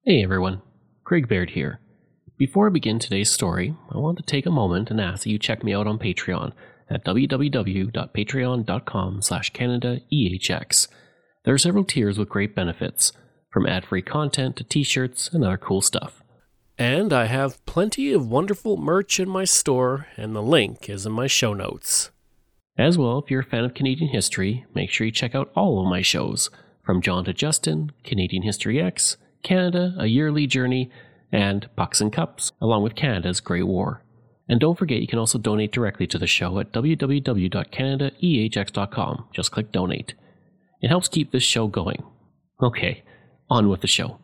Hey everyone, Craig Baird here. Before I begin today's story, I want to take a moment and ask that you check me out on Patreon at www.patreon.com/CanadaEHX. There are several tiers with great benefits, from ad-free content to t-shirts and other cool stuff. And I have plenty of wonderful merch in my store, and the link is in my show notes. As well, if you're a fan of Canadian history, make sure you check out all of my shows, from John to Justin, Canadian History X, Canada, A Yearly Journey, and Pucks and Cups, along with Canada's Great War. And don't forget you can also donate directly to the show at www.canadaehx.com. Just click donate. It helps keep this show going. Okay, on with the show.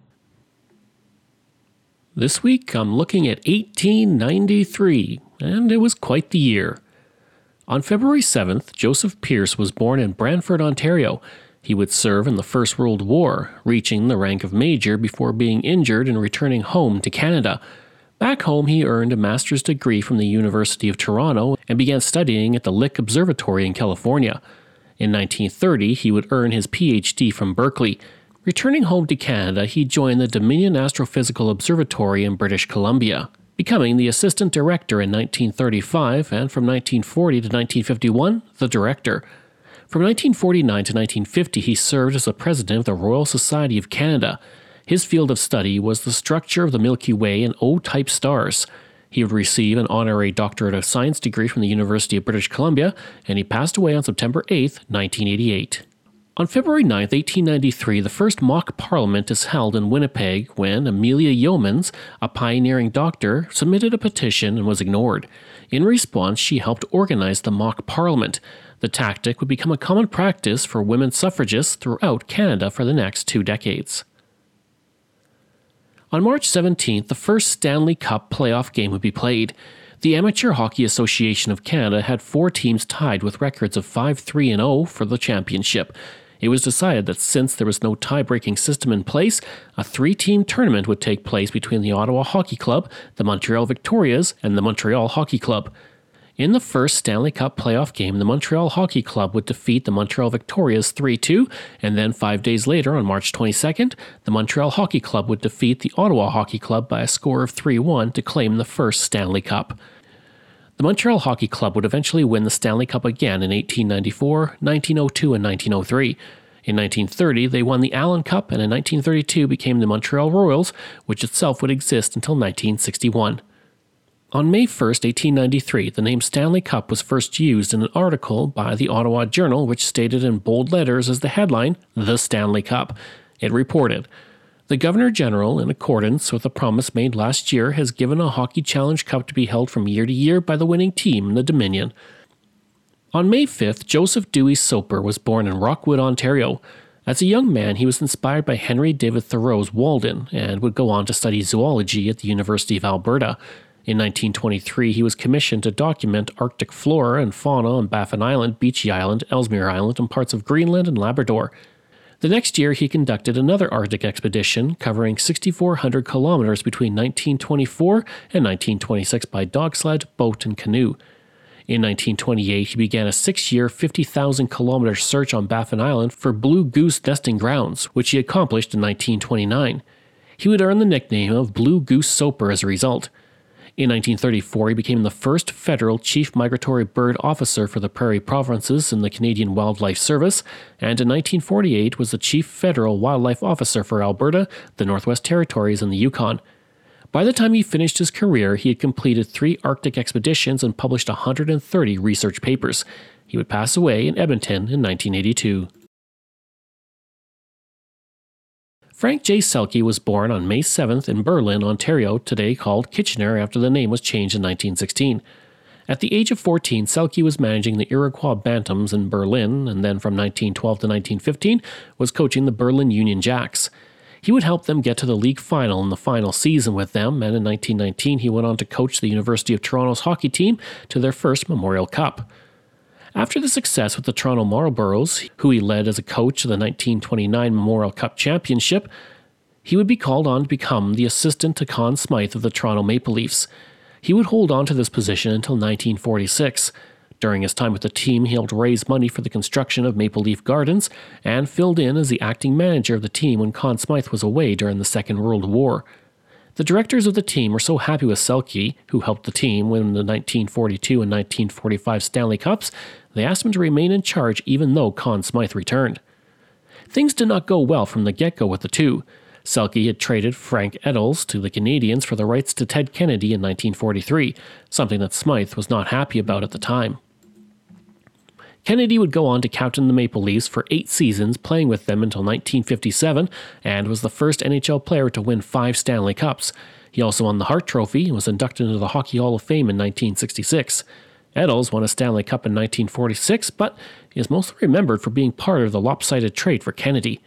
This week I'm looking at 1893, and it was quite the year. On February 7th, Joseph Pearce was born in Brantford, Ontario. He would serve in the First World War, reaching the rank of major before being injured and returning home to Canada. Back home, he earned a master's degree from the University of Toronto and began studying at the Lick Observatory in California. In 1930, he would earn his PhD from Berkeley. Returning home to Canada, he joined the Dominion Astrophysical Observatory in British Columbia, becoming the assistant director in 1935, and from 1940 to 1951, the director. From 1949 to 1950, he served as the president of the Royal Society of Canada. His field of study was the structure of the Milky Way and O-type stars. He would receive an honorary Doctorate of Science degree from the University of British Columbia, and he passed away on September 8, 1988. On February 9, 1893, the first mock parliament is held in Winnipeg when Amelia Yeomans, a pioneering doctor, submitted a petition and was ignored. In response, she helped organize the mock parliament. The tactic would become a common practice for women suffragists throughout Canada for the next 2 decades. On March 17th, the first Stanley Cup playoff game would be played. The Amateur Hockey Association of Canada had 4 teams tied with records of 5-3-0 for the championship. It was decided that since there was no tie-breaking system in place, a 3-team tournament would take place between the Ottawa Hockey Club, the Montreal Victorias, and the Montreal Hockey Club. In the first Stanley Cup playoff game, the Montreal Hockey Club would defeat the Montreal Victorias 3-2, and then 5 days later, on March 22nd, the Montreal Hockey Club would defeat the Ottawa Hockey Club by a score of 3-1 to claim the first Stanley Cup. The Montreal Hockey Club would eventually win the Stanley Cup again in 1894, 1902, and 1903. In 1930, they won the Allen Cup, and in 1932 became the Montreal Royals, which itself would exist until 1961. On May 1, 1893, the name Stanley Cup was first used in an article by the Ottawa Journal, which stated in bold letters as the headline, "The Stanley Cup." It reported, "The Governor-General, in accordance with a promise made last year, has given a Hockey Challenge Cup to be held from year to year by the winning team in the Dominion." On May 5th, Joseph Dewey Soper was born in Rockwood, Ontario. As a young man, he was inspired by Henry David Thoreau's Walden and would go on to study zoology at the University of Alberta. In 1923, he was commissioned to document Arctic flora and fauna on Baffin Island, Beechey Island, Ellesmere Island, and parts of Greenland and Labrador. The next year, he conducted another Arctic expedition covering 6,400 kilometers between 1924 and 1926 by dog sled, boat, and canoe. In 1928, he began a 6-year, 50,000-kilometer search on Baffin Island for blue goose nesting grounds, which he accomplished in 1929. He would earn the nickname of Blue Goose Soper as a result. In 1934, he became the first federal chief migratory bird officer for the Prairie Provinces in the Canadian Wildlife Service, and in 1948 was the chief federal wildlife officer for Alberta, the Northwest Territories, and the Yukon. By the time he finished his career, he had completed 3 Arctic expeditions and published 130 research papers. He would pass away in Edmonton in 1982. Frank J. Selke was born on May 7th in Berlin, Ontario, today called Kitchener after the name was changed in 1916. At the age of 14, Selke was managing the Iroquois Bantams in Berlin, and then from 1912 to 1915 was coaching the Berlin Union Jacks. He would help them get to the league final in the final season with them, and in 1919 he went on to coach the University of Toronto's hockey team to their first Memorial Cup. After the success with the Toronto Marlboros, who he led as a coach of the 1929 Memorial Cup Championship, he would be called on to become the assistant to Conn Smythe of the Toronto Maple Leafs. He would hold on to this position until 1946. During his time with the team, he helped raise money for the construction of Maple Leaf Gardens and filled in as the acting manager of the team when Conn Smythe was away during the Second World War. The directors of the team were so happy with Selke, who helped the team win the 1942 and 1945 Stanley Cups, they asked him to remain in charge even though Conn Smythe returned. Things did not go well from the get-go with the two. Selke had traded Frank Eddles to the Canadiens for the rights to Ted Kennedy in 1943, something that Smythe was not happy about at the time. Kennedy would go on to captain the Maple Leafs for 8 seasons, playing with them until 1957, and was the first NHL player to win 5 Stanley Cups. He also won the Hart Trophy and was inducted into the Hockey Hall of Fame in 1966. Eddles won a Stanley Cup in 1946, but he is mostly remembered for being part of the lopsided trade for Kennedy.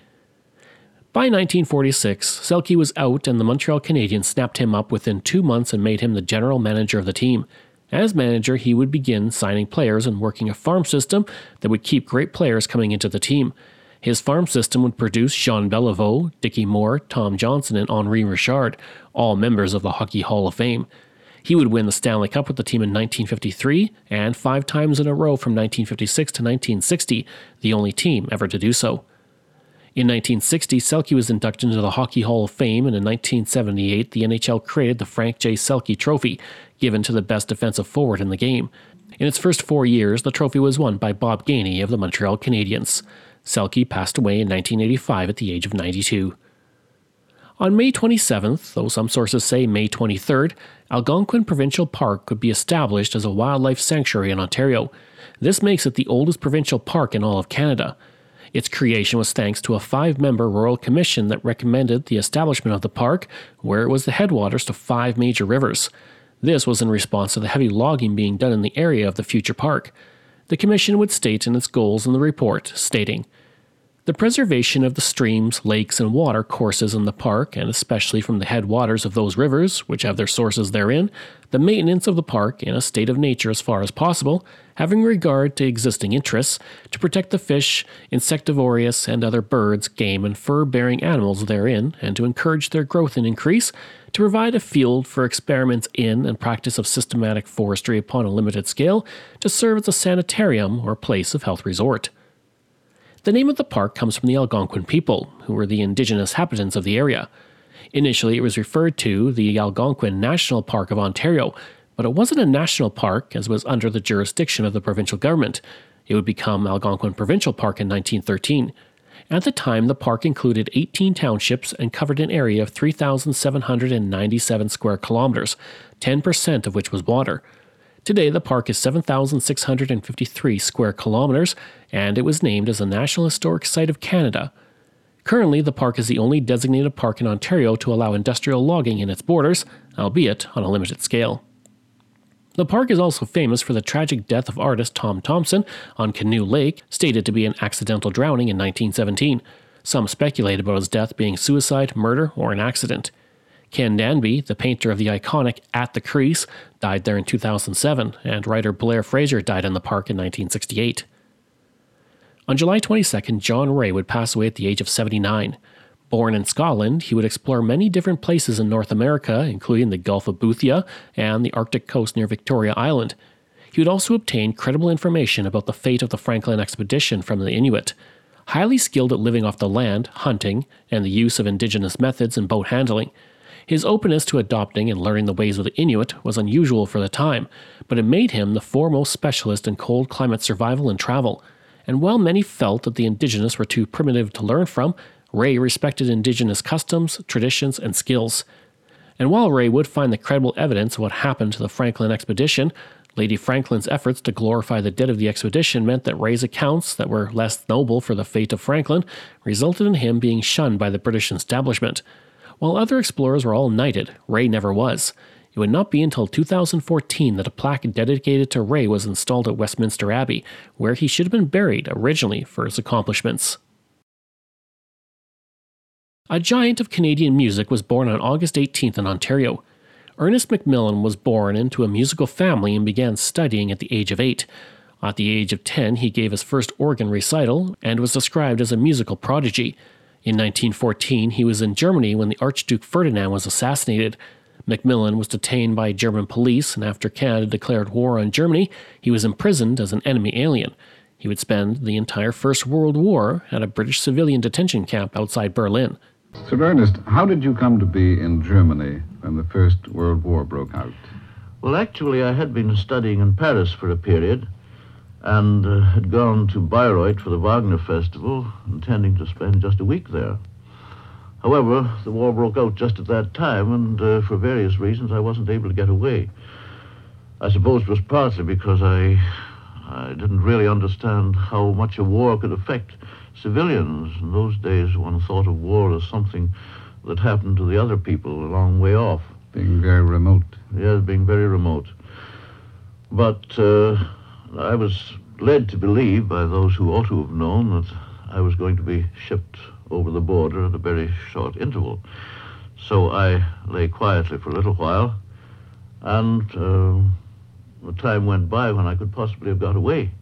By 1946, Selke was out and the Montreal Canadiens snapped him up within 2 months and made him the general manager of the team. As manager, he would begin signing players and working a farm system that would keep great players coming into the team. His farm system would produce Jean Beliveau, Dickie Moore, Tom Johnson, and Henri Richard, all members of the Hockey Hall of Fame. He would win the Stanley Cup with the team in 1953 and 5 times in a row from 1956 to 1960, the only team ever to do so. In 1960, Selke was inducted into the Hockey Hall of Fame, and in 1978, the NHL created the Frank J. Selke Trophy, given to the best defensive forward in the game. In its first 4 years, the trophy was won by Bob Gainey of the Montreal Canadiens. Selke passed away in 1985 at the age of 92. On May 27th, though some sources say May 23rd, Algonquin Provincial Park could be established as a wildlife sanctuary in Ontario. This makes it the oldest provincial park in all of Canada. Its creation was thanks to a 5-member Royal Commission that recommended the establishment of the park, where it was the headwaters to 5 major rivers. This was in response to the heavy logging being done in the area of the future park. The Commission would state in its goals in the report, stating, "The preservation of the streams, lakes, and water courses in the park, and especially from the headwaters of those rivers, which have their sources therein, the maintenance of the park in a state of nature as far as possible, having regard to existing interests, to protect the fish, insectivorous and other birds, game, and fur-bearing animals therein, and to encourage their growth and increase, to provide a field for experiments in and practice of systematic forestry upon a limited scale, to serve as a sanitarium or place of health resort." The name of the park comes from the Algonquin people, who were the indigenous inhabitants of the area. Initially, it was referred to the Algonquin National Park of Ontario, but it wasn't a national park as it was under the jurisdiction of the provincial government. It would become Algonquin Provincial Park in 1913. At the time, the park included 18 townships and covered an area of 3,797 square kilometers, 10% of which was water. Today, the park is 7,653 square kilometers, and it was named as a National Historic Site of Canada. Currently, the park is the only designated park in Ontario to allow industrial logging in its borders, albeit on a limited scale. The park is also famous for the tragic death of artist Tom Thompson on Canoe Lake, stated to be an accidental drowning in 1917. Some speculate about his death being suicide, murder, or an accident. Ken Danby, the painter of the iconic At the Crease, died there in 2007, and writer Blair Fraser died in the park in 1968. On July 22nd, John Ray would pass away at the age of 79. Born in Scotland, he would explore many different places in North America, including the Gulf of Boothia and the Arctic coast near Victoria Island. He would also obtain credible information about the fate of the Franklin expedition from the Inuit. Highly skilled at living off the land, hunting, and the use of indigenous methods in boat handling. His openness to adopting and learning the ways of the Inuit was unusual for the time, but it made him the foremost specialist in cold climate survival and travel. And while many felt that the indigenous were too primitive to learn from, Ray respected indigenous customs, traditions, and skills. And while Ray would find the credible evidence of what happened to the Franklin expedition, Lady Franklin's efforts to glorify the dead of the expedition meant that Ray's accounts that were less noble for the fate of Franklin resulted in him being shunned by the British establishment. While other explorers were all knighted, Ray never was. It would not be until 2014 that a plaque dedicated to Ray was installed at Westminster Abbey, where he should have been buried originally for his accomplishments. A giant of Canadian music was born on August 18th in Ontario. Ernest McMillan was born into a musical family and began studying at the age of 8. At the age of 10, he gave his first organ recital and was described as a musical prodigy. In 1914, he was in Germany when the Archduke Ferdinand was assassinated. Macmillan was detained by German police, and after Canada declared war on Germany, he was imprisoned as an enemy alien. He would spend the entire First World War at a British civilian detention camp outside Berlin. Sir Ernest, how did you come to be in Germany when the First World War broke out? Well, actually, I had been studying in Paris for a period and had gone to Bayreuth for the Wagner Festival, intending to spend just a week there. However, the war broke out just at that time, and for various reasons, I wasn't able to get away. I suppose it was partly because I didn't really understand how much a war could affect civilians. In those days, one thought of war as something that happened to the other people a long way off. Being very remote. Yes, being very remote. But I was led to believe by those who ought to have known that I was going to be shipped over the border at a very short interval. So I lay quietly for a little while, and the time went by when I could possibly have got away.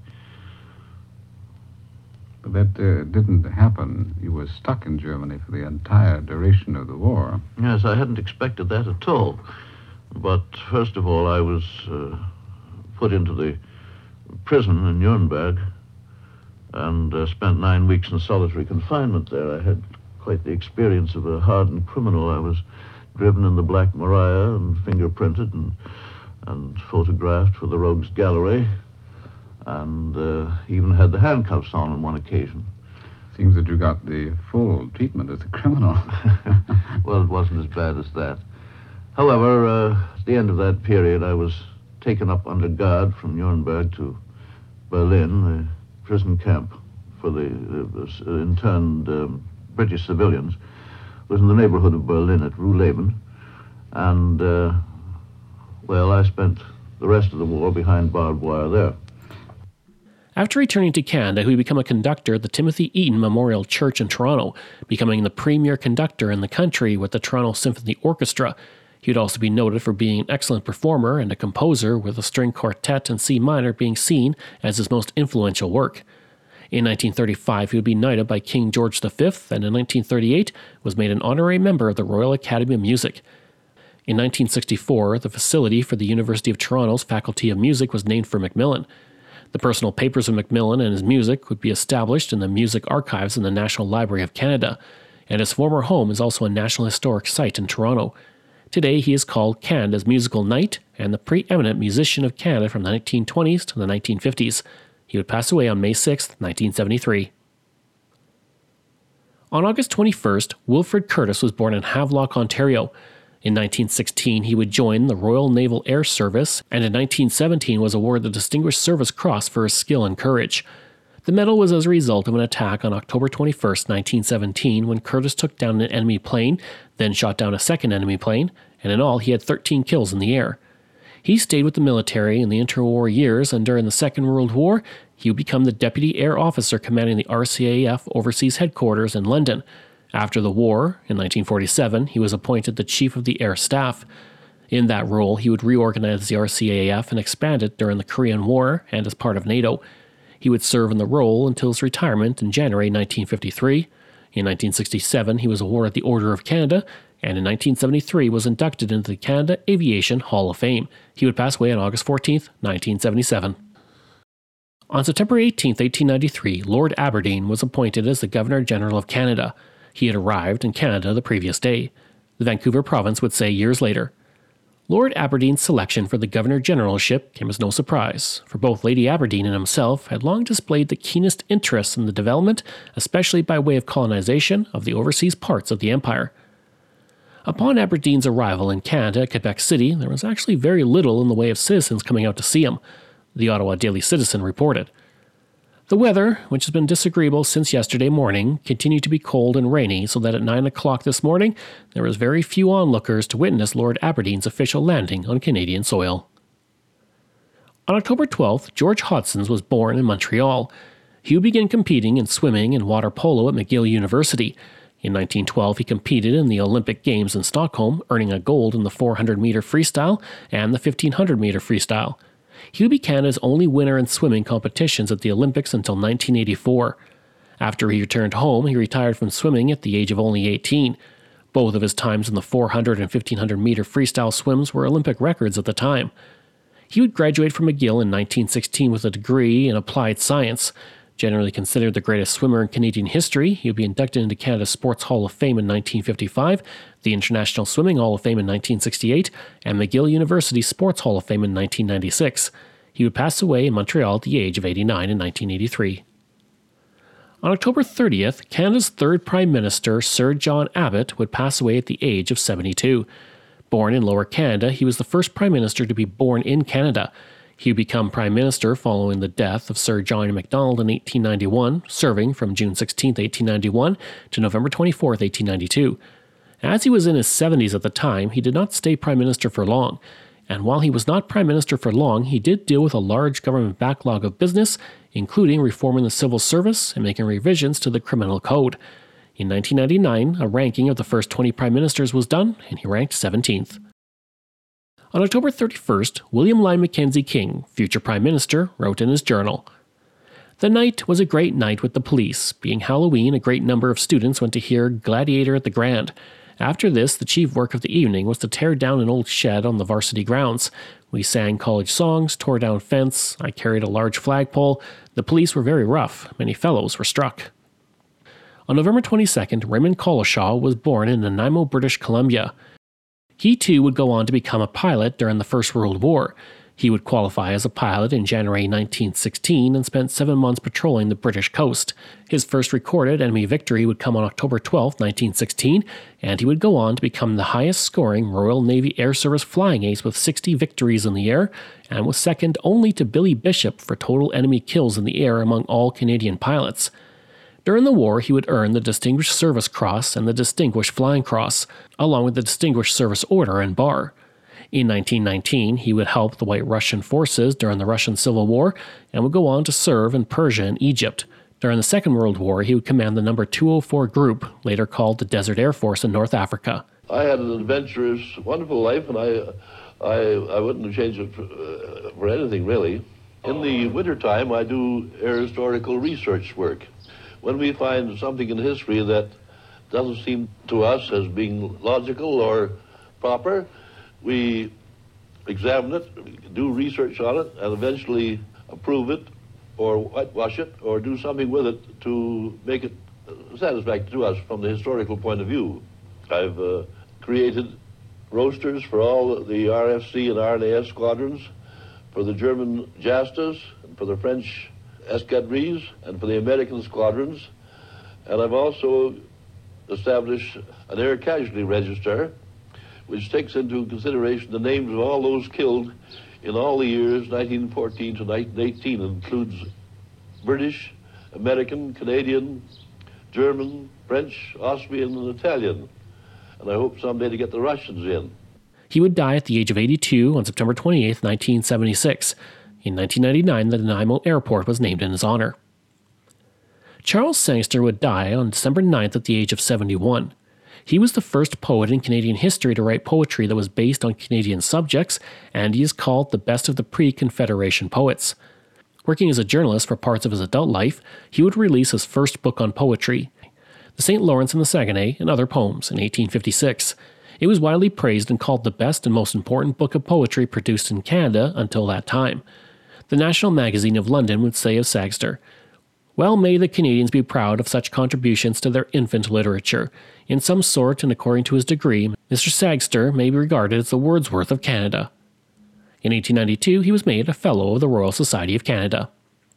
But that didn't happen. You were stuck in Germany for the entire duration of the war. Yes, I hadn't expected that at all. But first of all, I was put into the prison in Nuremberg and spent 9 weeks in solitary confinement there. I had quite the experience of a hardened criminal. I was driven in the Black Maria and fingerprinted and photographed for the Rogues Gallery, and even had the handcuffs on one occasion. Seems that you got the full treatment as a criminal. Well, it wasn't as bad as that. However, at the end of that period, I was taken up under guard from Nuremberg to Berlin, the prison camp for the interned British civilians. It was in the neighborhood of Berlin at Ruhleben. And, well, I spent the rest of the war behind barbed wire there. After returning to Canada, he would become a conductor at the Timothy Eaton Memorial Church in Toronto, becoming the premier conductor in the country with the Toronto Symphony Orchestra. He would also be noted for being an excellent performer and a composer, with a string quartet in C minor being seen as his most influential work. In 1935, he would be knighted by King George V, and in 1938 was made an honorary member of the Royal Academy of Music. In 1964, the facility for the University of Toronto's Faculty of Music was named for Macmillan. The personal papers of Macmillan and his music would be established in the Music Archives in the National Library of Canada, and his former home is also a National Historic Site in Toronto. Today, he is called Canada's Musical Knight and the preeminent musician of Canada from the 1920s to the 1950s. He would pass away on May 6, 1973. On August 21st, Wilfred Curtis was born in Havelock, Ontario. In 1916, he would join the Royal Naval Air Service, and in 1917 was awarded the Distinguished Service Cross for his skill and courage. The medal was as a result of an attack on October 21, 1917, when Curtis took down an enemy plane, then shot down a second enemy plane, and in all he had 13 kills in the air. He stayed with the military in the interwar years, and during the Second World War, he would become the Deputy Air Officer commanding the RCAF Overseas Headquarters in London. After the war, in 1947, he was appointed the Chief of the Air Staff. In that role, he would reorganize the RCAF and expand it during the Korean War and as part of NATO. He would serve in the role until his retirement in January 1953. In 1967, he was awarded the Order of Canada, and in 1973 was inducted into the Canada Aviation Hall of Fame. He would pass away on August 14, 1977. On September 18, 1893, Lord Aberdeen was appointed as the Governor-General of Canada. He had arrived in Canada the previous day. The Vancouver province would say years later. Lord Aberdeen's selection for the Governor-Generalship came as no surprise, for both Lady Aberdeen and himself had long displayed the keenest interest in the development, especially by way of colonization, of the overseas parts of the empire. Upon Aberdeen's arrival in Canada at Quebec City, there was actually very little in the way of citizens coming out to see him, the Ottawa Daily Citizen reported. The weather, which has been disagreeable since yesterday morning, continued to be cold and rainy, so that at 9 o'clock this morning, there was very few onlookers to witness Lord Aberdeen's official landing on Canadian soil. On October 12th, George Hodsons was born in Montreal. He would begin competing in swimming and water polo at McGill University. In 1912, he competed in the Olympic Games in Stockholm, earning a gold in the 400-meter freestyle and the 1500-meter freestyle. He would be Canada's only winner in swimming competitions at the Olympics until 1984. After he returned home, he retired from swimming at the age of only 18. Both of his times in the 400 and 1500 meter freestyle swims were Olympic records at the time. He would graduate from McGill in 1916 with a degree in applied science. Generally considered the greatest swimmer in Canadian history, he would be inducted into Canada's Sports Hall of Fame in 1955, the International Swimming Hall of Fame in 1968, and McGill University Sports Hall of Fame in 1996. He would pass away in Montreal at the age of 89 in 1983. On October 30th, Canada's third Prime Minister, Sir John Abbott, would pass away at the age of 72. Born in Lower Canada, he was the first Prime Minister to be born in Canada. He would become Prime Minister following the death of Sir John Macdonald in 1891, serving from June 16, 1891 to November 24, 1892. As he was in his 70s at the time, he did not stay Prime Minister for long. And while he was not Prime Minister for long, he did deal with a large government backlog of business, including reforming the civil service and making revisions to the criminal code. In 1999, a ranking of the first 20 Prime Ministers was done, and he ranked 17th. On October 31st, William Lyon Mackenzie King, future Prime Minister, wrote in his journal, "The night was a great night with the police. Being Halloween, a great number of students went to hear Gladiator at the Grand. After this, the chief work of the evening was to tear down an old shed on the varsity grounds. We sang college songs, tore down fence, I carried a large flagpole. The police were very rough. Many fellows were struck." On November 22nd, Raymond Collishaw was born in Nanaimo, British Columbia. He too would go on to become a pilot during the First World War. He would qualify as a pilot in January 1916 and spent 7 months patrolling the British coast. His first recorded enemy victory would come on October 12, 1916, and he would go on to become the highest-scoring Royal Navy Air Service flying ace with 60 victories in the air, and was second only to Billy Bishop for total enemy kills in the air among all Canadian pilots. During the war, he would earn the Distinguished Service Cross and the Distinguished Flying Cross, along with the Distinguished Service Order and Bar. In 1919, he would help the White Russian forces during the Russian Civil War and would go on to serve in Persia and Egypt. During the Second World War, he would command the No. 204 Group, later called the Desert Air Force in North Africa. I had an adventurous, wonderful life, and I wouldn't have changed it for anything, really. In the wintertime, I do air historical research work. When we find something in history that doesn't seem to us as being logical or proper, we examine it, do research on it, and eventually approve it or whitewash it or do something with it to make it satisfactory to us from the historical point of view. I've created rosters for all the RFC and RNAS squadrons, for the German JASTAs, and for the French escadrilles, and for the American squadrons. And I've also established an air casualty register, which takes into consideration the names of all those killed in all the years 1914 to 1918. It includes British, American, Canadian, German, French, Austrian, and Italian. And I hope someday to get the Russians in. He would die at the age of 82 on September 28, 1976. In 1999, the Nanaimo Airport was named in his honor. Charles Sangster would die on December 9th at the age of 71. He was the first poet in Canadian history to write poetry that was based on Canadian subjects, and he is called the best of the pre-Confederation poets. Working as a journalist for parts of his adult life, he would release his first book on poetry, The St. Lawrence and the Saguenay and Other Poems, in 1856. It was widely praised and called the best and most important book of poetry produced in Canada until that time. The National Magazine of London would say of Sangster, "Well may the Canadians be proud of such contributions to their infant literature. In some sort and according to his degree, Mr. Sangster may be regarded as the Wordsworth of Canada." In 1892, he was made a Fellow of the Royal Society of Canada.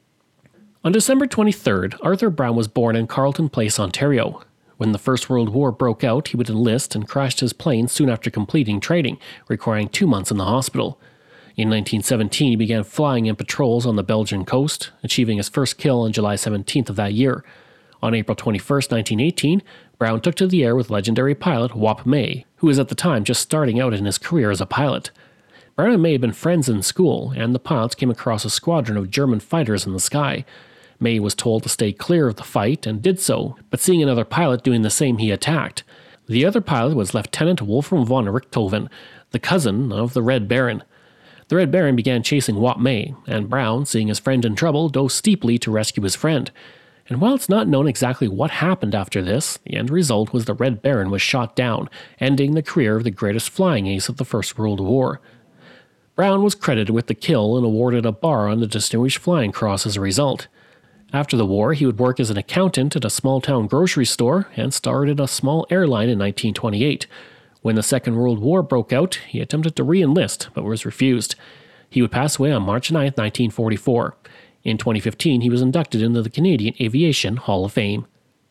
On December 23rd, Arthur Brown was born in Carleton Place, Ontario. When the First World War broke out, he would enlist and crashed his plane soon after completing training, requiring 2 months in the hospital. In 1917, he began flying in patrols on the Belgian coast, achieving his first kill on July 17th of that year. On April 21, 1918, Brown took to the air with legendary pilot Wap May, who was at the time just starting out in his career as a pilot. Brown and May had been friends in school, and the pilots came across a squadron of German fighters in the sky. May was told to stay clear of the fight and did so, but seeing another pilot doing the same, he attacked. The other pilot was Lieutenant Wolfram von Richthofen, the cousin of the Red Baron. The Red Baron began chasing Wap May, and Brown, seeing his friend in trouble, dove steeply to rescue his friend. And while it's not known exactly what happened after this, the end result was the Red Baron was shot down, ending the career of the greatest flying ace of the First World War. Brown was credited with the kill and awarded a bar on the Distinguished Flying Cross as a result. After the war, he would work as an accountant at a small-town grocery store and started a small airline in 1928. When the Second World War broke out, he attempted to re-enlist, but was refused. He would pass away on March 9, 1944. In 2015, he was inducted into the Canadian Aviation Hall of Fame.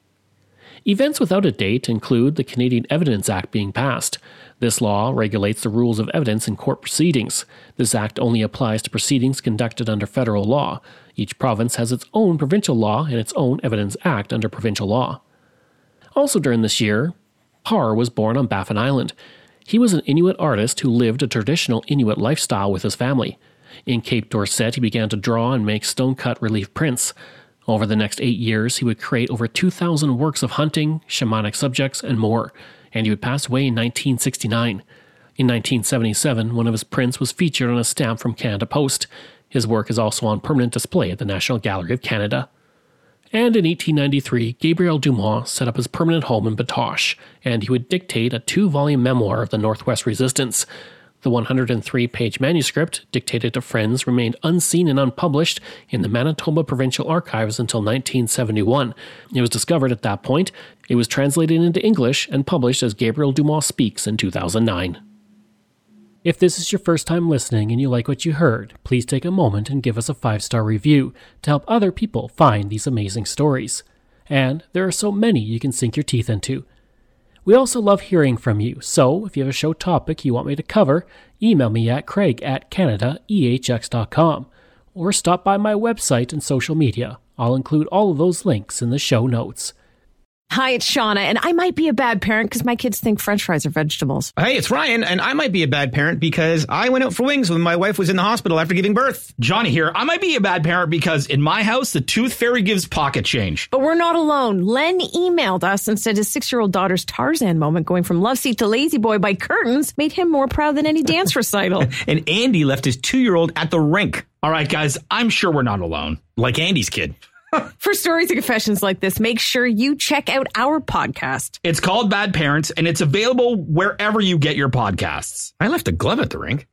Events without a date include the Canadian Evidence Act being passed. This law regulates the rules of evidence in court proceedings. This act only applies to proceedings conducted under federal law. Each province has its own provincial law and its own Evidence Act under provincial law. Also during this year, Parr was born on Baffin Island. He was an Inuit artist who lived a traditional Inuit lifestyle with his family. In Cape Dorset, he began to draw and make stone-cut relief prints. Over the next 8 years, he would create over 2,000 works of hunting, shamanic subjects, and more, and he would pass away in 1969. In 1977, one of his prints was featured on a stamp from Canada Post. His work is also on permanent display at the National Gallery of Canada. And in 1893, Gabriel Dumas set up his permanent home in Batoche, and he would dictate a 2-volume memoir of the Northwest Resistance. The 103-page manuscript, dictated to friends, remained unseen and unpublished in the Manitoba Provincial Archives until 1971. It was discovered at that point. It was translated into English and published as Gabriel Dumas Speaks in 2009. If this is your first time listening and you like what you heard, please take a moment and give us a 5-star review to help other people find these amazing stories. And there are so many you can sink your teeth into. We also love hearing from you, so if you have a show topic you want me to cover, email me at craig@canadaehx.com or stop by my website and social media. I'll include all of those links in the show notes. Hi, it's Shauna, and I might be a bad parent because my kids think French fries are vegetables. Hey, it's Ryan, and I might be a bad parent because I went out for wings when my wife was in the hospital after giving birth. Johnny here. I might be a bad parent because in my house, the tooth fairy gives pocket change. But we're not alone. Len emailed us and said his 6-year-old daughter's Tarzan moment going from love seat to lazy boy by curtains made him more proud than any dance recital. And Andy left his 2-year-old at the rink. All right, guys, I'm sure we're not alone. Like Andy's kid. For stories and confessions like this, make sure you check out our podcast. It's called Bad Parents, and it's available wherever you get your podcasts. I left a glove at the rink.